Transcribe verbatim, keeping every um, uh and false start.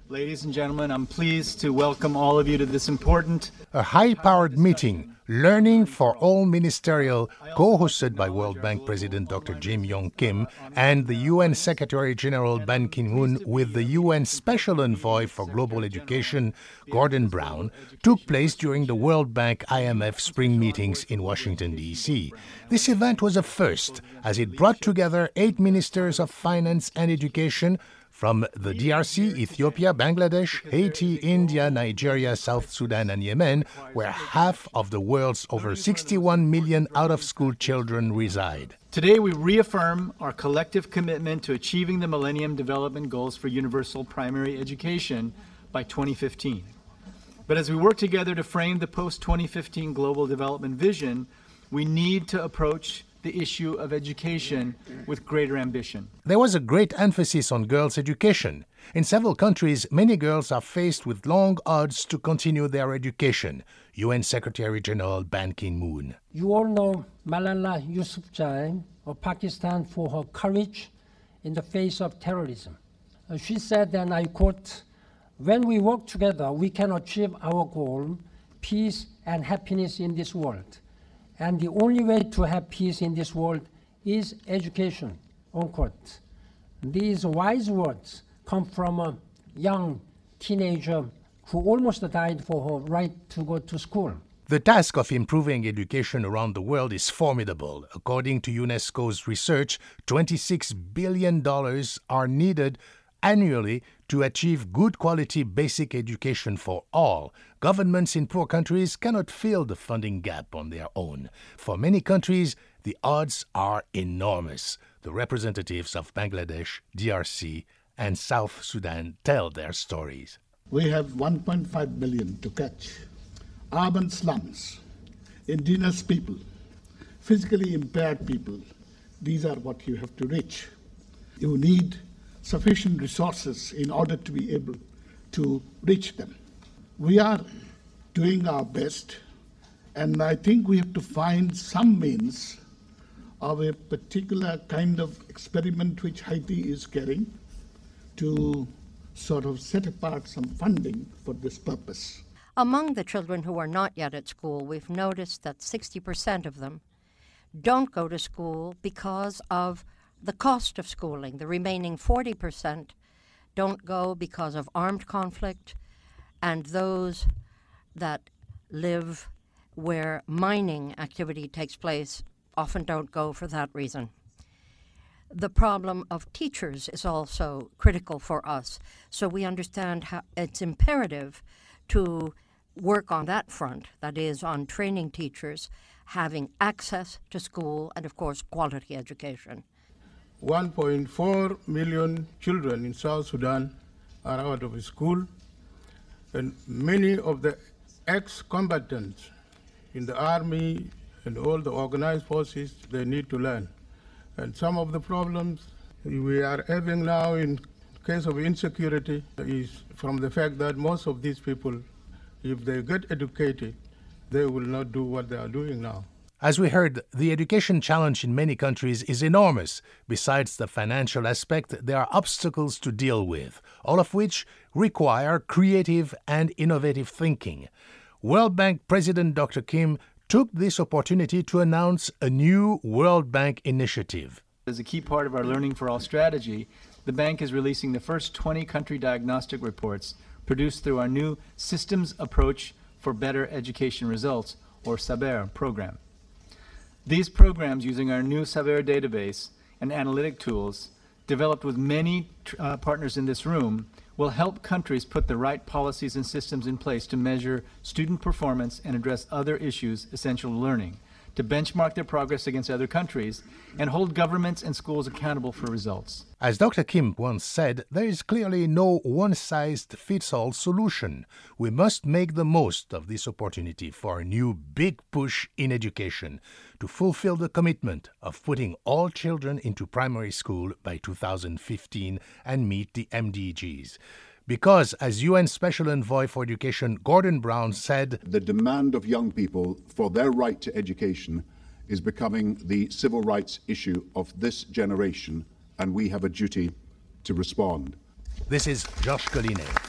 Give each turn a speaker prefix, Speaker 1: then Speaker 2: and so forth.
Speaker 1: Ladies and gentlemen, I'm pleased to welcome all of you to this important...
Speaker 2: A high-powered meeting, Learning for All Ministerial, co-hosted by World Bank President Doctor Jim Yong Kim and the U N Secretary-General Ban Ki-moon with the U N Special Envoy for Global Education, Gordon Brown, took place during the World Bank I M F spring meetings in Washington, D C This event was a first, as it brought together eight ministers of finance and education from the D R C, Ethiopia, Bangladesh, Haiti, India, Nigeria, South Sudan, and Yemen, where half of the world's over sixty-one million out-of-school children reside.
Speaker 1: Today, we reaffirm our collective commitment to achieving the Millennium Development Goals for universal primary education by twenty fifteen. But as we work together to frame the post twenty fifteen global development vision, we need to approach the issue of education with greater ambition.
Speaker 2: There was a great emphasis on girls' education. In several countries, many girls are faced with long odds to continue their education. U N Secretary-General Ban Ki-moon.
Speaker 3: You all know Malala Yousafzai of Pakistan for her courage in the face of terrorism. Uh, she said, and I quote, "When we work together, we can achieve our goal, peace and happiness in this world. And the only way to have peace in this world is education," unquote. These wise words come from a young teenager who almost died for her right to go to school.
Speaker 2: The task of improving education around the world is formidable. According to UNESCO's research, twenty-six billion dollars are needed annually to achieve good quality basic education for all. Governments in poor countries cannot fill the funding gap on their own. For many countries, the odds are enormous. The representatives of Bangladesh, D R C, and South Sudan tell their stories.
Speaker 4: We have one point five billion to catch. Urban slums, indigenous people, physically impaired people, these are what you have to reach. You need sufficient resources in order to be able to reach them. We are doing our best, and I think we have to find some means of a particular kind of experiment which Haiti is carrying to sort of set apart some funding for this purpose.
Speaker 5: Among the children who are not yet at school, we've noticed that sixty percent of them don't go to school because of the cost of schooling. The remaining forty percent don't go because of armed conflict, and those that live where mining activity takes place often don't go for that reason. The problem of teachers is also critical for us, so we understand how it's imperative to work on that front, that is, on training teachers, having access to school, and of course, quality education.
Speaker 6: one point four million children in South Sudan are out of school, and many of the ex-combatants in the army and all the organized forces, they need to learn. And some of the problems we are having now in case of insecurity is from the fact that most of these people, if they get educated, they will not do what they are doing now.
Speaker 2: As we heard, the education challenge in many countries is enormous. Besides the financial aspect, there are obstacles to deal with, all of which require creative and innovative thinking. World Bank President Doctor Kim took this opportunity to announce a new World Bank initiative.
Speaker 1: As a key part of our Learning for All strategy, the bank is releasing the first twenty country diagnostic reports produced through our new Systems Approach for Better Education Results, or SABER program. These programs, using our new SABER database and analytic tools, developed with many uh, partners in this room, will help countries put the right policies and systems in place to measure student performance and address other issues essential to learning, to benchmark their progress against other countries, and hold governments and schools accountable for results.
Speaker 2: As Doctor Kim once said, there is clearly no one-size-fits-all solution. We must make the most of this opportunity for a new big push in education to fulfill the commitment of putting all children into primary school by two thousand fifteen and meet the M D Gs. Because, as U N Special Envoy for Education Gordon Brown said,
Speaker 7: the demand of young people for their right to education is becoming the civil rights issue of this generation, and we have a duty to respond.
Speaker 2: This is Josh Collinet.